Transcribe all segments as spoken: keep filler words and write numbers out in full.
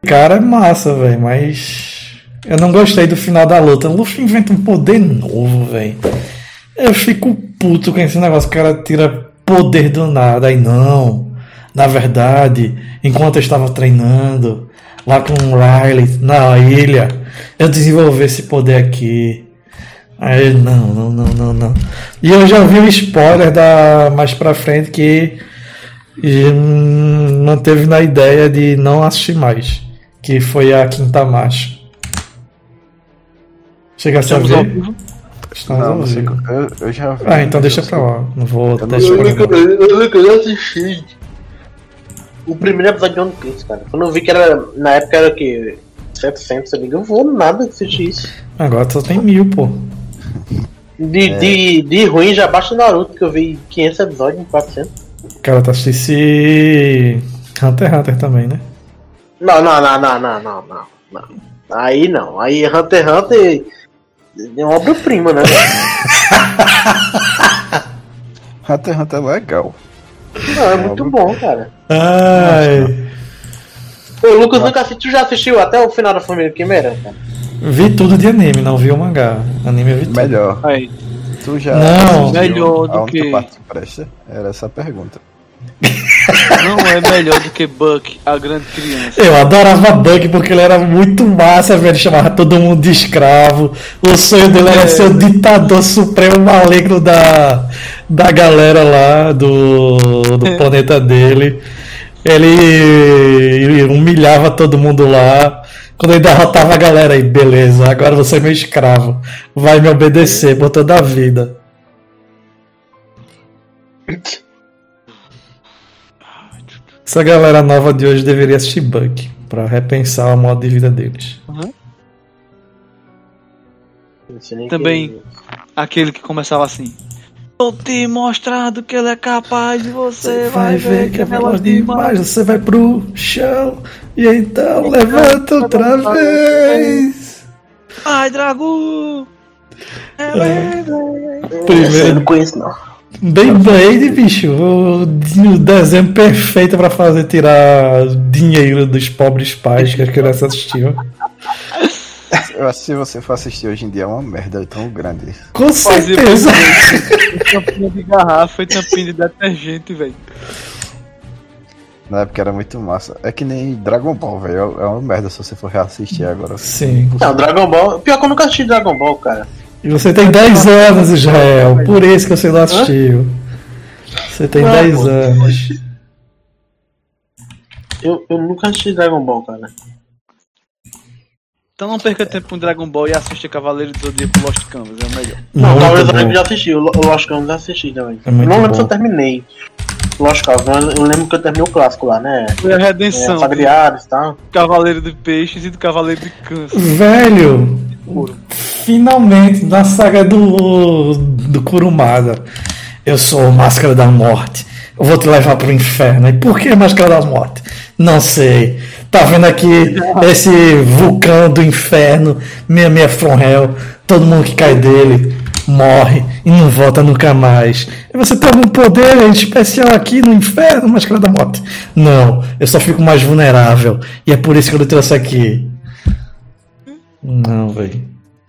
cara é massa, velho, mas eu não gostei do final da luta. O Luffy inventa um poder novo, velho. Eu fico puto com esse negócio. O cara tira poder do nada. Aí não. Na verdade, enquanto eu estava treinando lá com o Riley na ilha, eu desenvolvi esse poder aqui. Aí não, não, não, não, não. E eu já vi um spoiler da mais pra frente que hum, manteve na ideia de não assistir mais. Que foi a Quinta Marcha. Chegasse a ver? Estamos Não, não sei. ouvindo. Eu, eu já vi. Ah, então deixa pra lá. Não vou Eu deixar não pra sei. lá. Eu lembro que eu assisti o primeiro episódio de One Piece, cara. Quando eu vi que era, na época era o que? setecentos, eu digo, eu vou nada assistir isso. Agora só tem mil, pô. De, É. de, de ruim já baixa o Naruto, que eu vi quinhentos episódios em quatrocentos. Cara, tá assistindo Hunter x Hunter também, né? Não, não, não, não, não, não, não, não. Aí não. Aí Hunter x Hunter é uma obra-prima, né? Hunter x Hunter é legal. Não, é muito bom, cara. Ai, Ô, Lucas nunca assistiu, já assistiu até o final da Família Quimera, cara? vi tudo de anime, não vi o mangá. Anime eu vi tudo. Melhor. Aí. Tu já Não. assistiu Melhor do a única que- parte que presta? Era essa a pergunta. Não é melhor do que Buck, a grande criança. Eu adorava Buck porque ele era muito massa, velho. Ele chamava todo mundo de escravo. O sonho dele era É. ser o ditador supremo maligno da, da galera lá do, do planeta dele. Ele, ele humilhava todo mundo lá. Quando ele derrotava a galera aí, beleza, agora você é meu escravo. Vai me obedecer por toda a vida. Essa galera nova de hoje deveria assistir Buck pra repensar o modo de vida deles. Não sei nem Também que- aquele que começava assim. Tô te mostrando que ele é capaz de você, Vai ver que é veloz demais, você vai pro chão e então levanta outra vez. Ai, Drago! É, É. Esse eu Primeiro, não conheço, não. Beyblade, bicho, o, o desenho perfeito pra fazer tirar dinheiro dos pobres pais que as crianças assistiam. Eu acho que se você for assistir hoje em dia é uma merda é tão grande. Com Fazer certeza. tampinha de garrafa e tampinha de detergente, velho. Na época era muito massa. É que nem Dragon Ball, velho. É uma merda se você for reassistir agora. Sim. Não, Dragon Ball. Pior que eu nunca assisti Dragon Ball, cara. E você tem dez anos, Israel, por isso que você não assistiu. Você tem Não, dez pô. anos. Eu, eu nunca assisti Dragon Ball, cara. Então não perca tempo com Dragon Ball e assista Cavaleiro do Zodíaco Lost Canvas, é o melhor. Não, Muito talvez bom. eu já assisti. O Lo- o Lost Canvas já assisti também. É muito não lembro bom. se eu terminei. Lost Canvas, mas eu lembro que eu terminei o clássico lá, né? Foi a É, redenção Saga de Hades e tal. do Cavaleiro de Peixes e do Cavaleiro de Câncer. Velho, finalmente na saga do, do Kurumada, eu sou Máscara da Morte. Eu vou te levar pro inferno. E por que Máscara da Morte? Não sei. Tá vendo aqui esse vulcão do inferno, minha minha from hell, todo mundo que cai dele morre e não volta nunca mais. E você tem algum poder especial aqui no inferno, Máscara da Morte? Não, eu só fico mais vulnerável. E é por isso que eu trouxe aqui. Não, velho.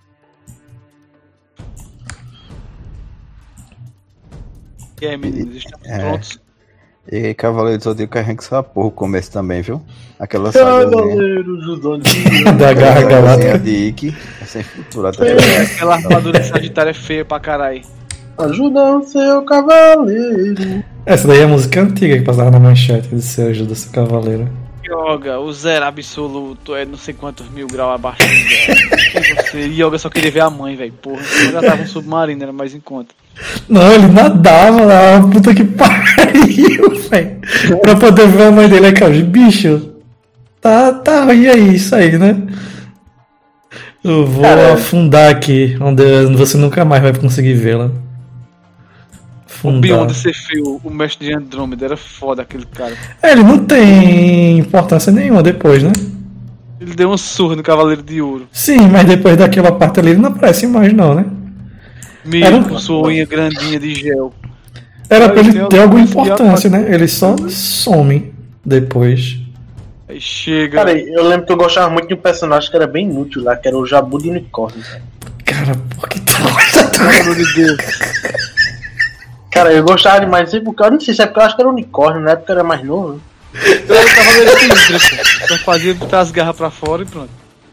E aí, meninos, estamos É. prontos? E Cavaleiro do Zodíaco arranca essa porra o começo também, viu? Aquela sagazinha. Cavaleiros do Zodíaco. Da Garra Aquela sagazinha Galáctica. de Ikki. É sem futuro até. Aquela armadura de Sagitário é feia pra caralho. Ajuda o seu cavaleiro. Essa daí é a música antiga que passava na manchete de Seu Ajuda Seu Cavaleiro. Yoga, o zero absoluto é não sei quantos mil graus abaixo do zero. Você, Yoga só queria ver a mãe, velho. Porra, Yoga tava um submarino, era mais em conta. Não, ele nadava lá, puta que pariu, velho. Pra poder ver a mãe dele aqui, ó. Bicho, tá, tá, e aí, isso aí, né? Eu vou Cara, afundar aqui, onde você nunca mais vai conseguir vê-la. O Afundar. Beyond ser feio, o mestre de Andrômeda, era foda aquele cara. É, ele não tem importância nenhuma depois, né? Ele deu um surra no Cavaleiro de Ouro. Sim, mas depois daquela parte ali ele não aparece mais não, né? Meio Era um- com sua unha grandinha de gel. Era pra Mas ele tem ter alguma alguns que importância, apa- né? Ele só some depois. Aí chega. Cara, eu lembro que eu gostava muito de um personagem que era bem inútil lá, que era o Jabu de Unicórnio. Cara, por que tu gosta Pelo amor de Deus. Cara, eu gostava demais, não sei porque, eu não sei se é porque eu acho que era unicórnio, na época eu era mais novo. Né? Eu era Cavaleiro Sinistro, pô. Só fazia botar as garras pra fora e pronto.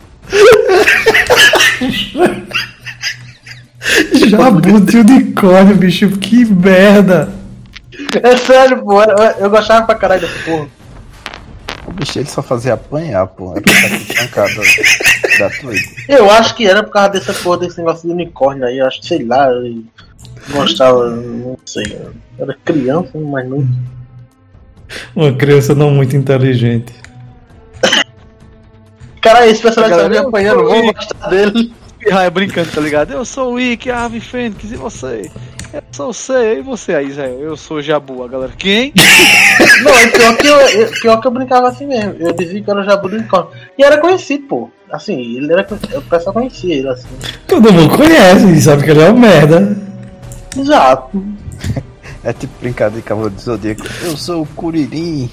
Jabu de unicórnio, bicho, que merda. É sério, pô, eu, eu gostava pra caralho dessa porra. O bicho ele só fazia apanhar, pô. Era pra estar pancada gratuita. Eu acho que era por causa dessa porra, desse negócio de unicórnio aí, eu acho que sei lá, eu gostava, não sei, eu era criança, mas não. Uma criança não muito inteligente. Cara, esse personagem tá me Galera, apanhando, eu- vou gostar dele. Pirraia brincando, tá ligado? Eu sou o Ikki, a Ave Fênix, e você? Eu sou você, e você aí, Zé? Eu sou o Jabu, a galera. Quem? Não, é pior que eu, eu- pior que eu brincava assim mesmo. Eu dizia que era o Jabu do Unicórnio. E era conhecido, pô. Assim, ele era. O pessoal conhecia ele, assim. Todo mundo conhece e sabe que ele é um merda. Exato. É tipo brincadeira de Cavaleiro do Zodíaco. Eu sou o Kuririn.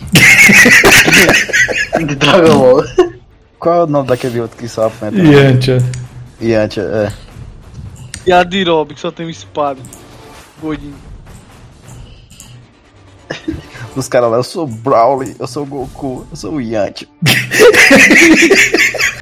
De Dragon Ball. Qual é o nome daquele outro que só apanha? Yantia. Yantia, é. E a Dirob, que só tem um espada. Gordinho. Os caras lá, eu sou o Brawley, eu sou o Goku, eu sou o Yantia.